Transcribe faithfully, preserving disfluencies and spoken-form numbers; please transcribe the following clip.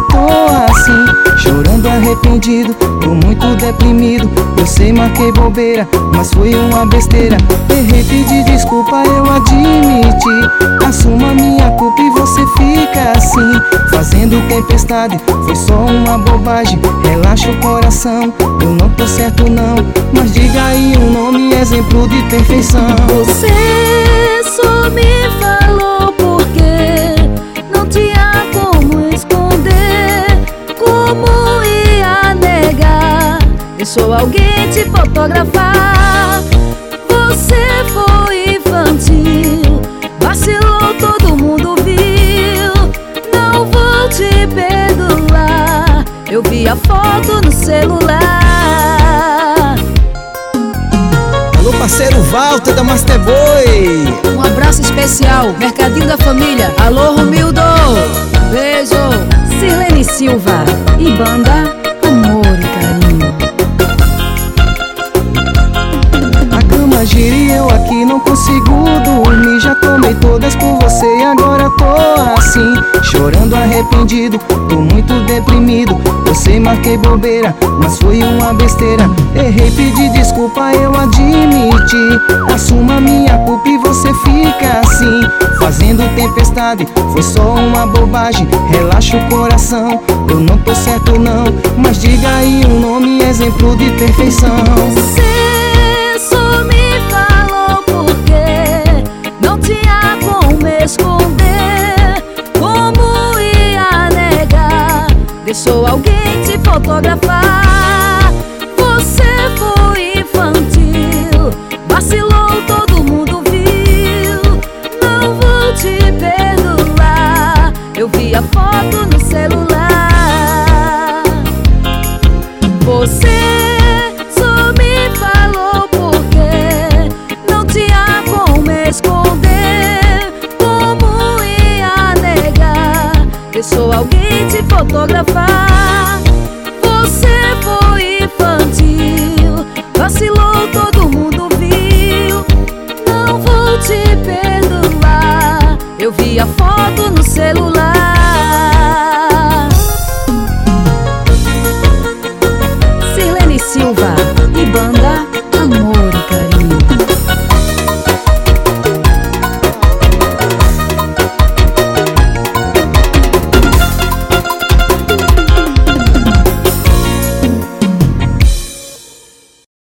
agora tô assim, chorando arrependido, tô muito deprimido. Eu sei, marquei bobeira, mas foi uma besteira. Errei, pedi desculpa, eu admiti. Assuma minha culpa e você fica assim, fazendo tempestade. Foi só uma bobagem, relaxa o coração. Eu não tô certo não, mas diga aí um nome, exemplo de perfeição. Você só me falou porque não tinha como esconder. Como ia negar? Deixou alguém te fotografar. Você foi infantil, vacilou, todo mundo viu. Não vou te perdoar, eu vi a foto no celular. Alô, parceiro Walter da Master Boy. Um abraço especial, Mercadinho da Família. Alô, Romildo. Beijo. Sirlene Silva e banda Amor e Carinho. A cama gira e eu aqui não consigo dormir. Já tomei todas por você e agora tô assim, chorando arrependido, tô muito deprimido. Eu sei, marquei bobeira, mas foi uma besteira. Errei, pedi desculpa, eu admiti. Assuma minha culpa e você fica assim, fazendo tempestade. Foi só uma bobagem, relaxa o coração. Eu não tô certo não, mas diga aí um nome, exemplo de perfeição. Você só me falou porque não tinha como esconder. Como ia negar? Deixou alguém te fotografar. Você foi infantil, vacilou, todo mundo viu. Não vou te perdoar, eu vi a foto no celular. Você só me falou porque não tinha como esconder. Como ia negar? Deixou alguém te fotografar. Você foi infantil, vacilou, todo mundo viu. Não vou te perdoar, eu vi a foto